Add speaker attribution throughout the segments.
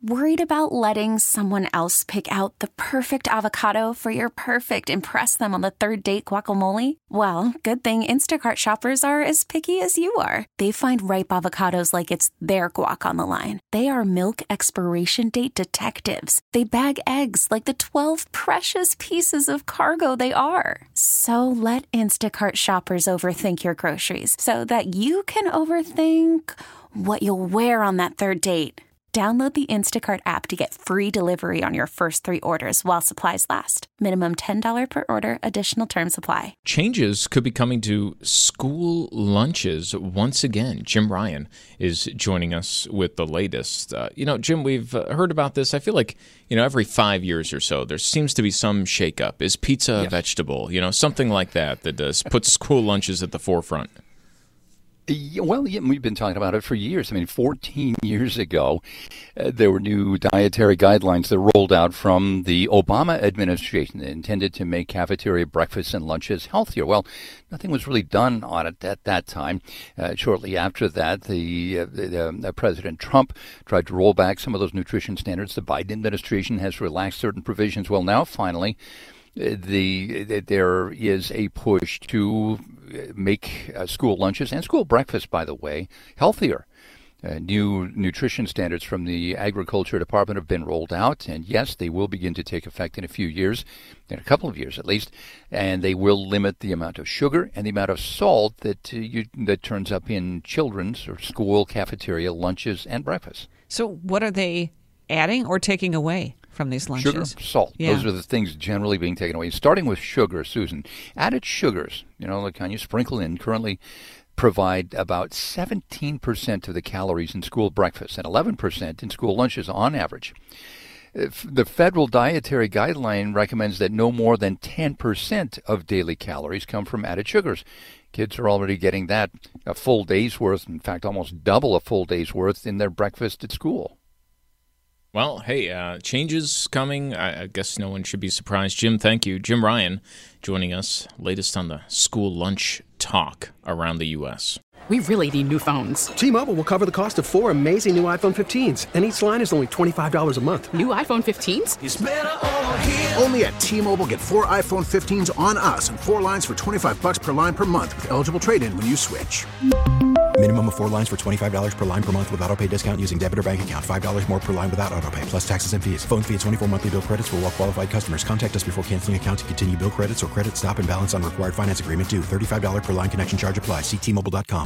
Speaker 1: Worried about letting someone else pick out the perfect avocado for your perfect impress them on the third date guacamole? Well, good thing Instacart shoppers are as picky as you are. They find ripe avocados like it's their guac on the line. They are milk expiration date detectives. They bag eggs like the 12 precious pieces of cargo they are. So let Instacart shoppers overthink your groceries so that you can overthink what you'll wear on that third date. Download the Instacart app to get free delivery on your first 3 orders while supplies last. Minimum $10 per order. Additional terms apply.
Speaker 2: Changes could be coming to school lunches once again. Jim Ryan is joining us with the latest. Jim, we've heard about this. I feel like, every 5 years or so, there seems to be some shakeup. Is pizza a vegetable? Something like that puts school lunches at the forefront.
Speaker 3: Well, we've been talking about it for years. 14 years ago, there were new dietary guidelines that rolled out from the Obama administration intended to make cafeteria breakfasts and lunches healthier. Well, nothing was really done on it at that time. Shortly after that, the President Trump tried to roll back some of those nutrition standards. The Biden administration has relaxed certain provisions. Well, now, finally, there is a push to make school lunches and school breakfasts, by the way, healthier. New nutrition standards from the Agriculture Department have been rolled out, and yes, they will begin to take effect in a couple of years at least, and they will limit the amount of sugar and the amount of salt that turns up in children's or school cafeteria lunches and breakfasts.
Speaker 4: So what are they adding or taking away from these lunches?
Speaker 3: Sugar, salt. Yeah. Those are the things generally being taken away. Starting with sugar, Susan. Added sugars, the kind you sprinkle in, currently provide about 17% of the calories in school breakfasts and 11% in school lunches on average. The federal dietary guideline recommends that no more than 10% of daily calories come from added sugars. Kids are already getting that a full day's worth, in fact, almost double a full day's worth in their breakfast at school.
Speaker 2: Well, hey, changes coming. I guess no one should be surprised. Jim, thank you. Jim Ryan joining us, latest on the school lunch talk around the U.S.
Speaker 5: We really need new phones.
Speaker 6: T-Mobile will cover the cost of 4 amazing new iPhone 15s, and each line is only $25 a month.
Speaker 5: New iPhone 15s?
Speaker 7: It's better over here. Only at T-Mobile, get 4 iPhone 15s on us and 4 lines for $25 per line per month with eligible trade-in when you switch.
Speaker 8: Minimum of 4 lines for $25 per line per month with auto-pay discount using debit or bank account. $5 more per line without auto-pay, plus taxes and fees. Phone fee at 24 monthly bill credits for well-qualified customers. Contact us before canceling account to continue bill credits or credit stop and balance on required finance agreement due. $35 per line connection charge applies. See T-Mobile.com.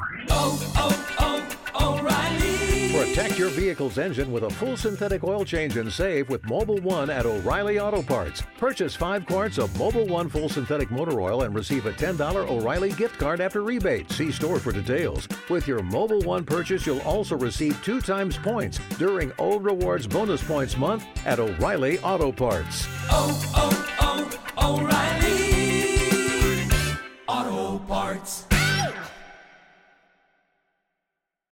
Speaker 9: O'Reilly. Protect your vehicle's engine with a full synthetic oil change and save with Mobil 1 at O'Reilly Auto Parts. Purchase 5 quarts of Mobil 1 full synthetic motor oil and receive a $10 O'Reilly gift card after rebate. See store for details. With your Mobil 1 purchase, you'll also receive 2 times points during O Rewards Bonus Points Month at O'Reilly Auto Parts.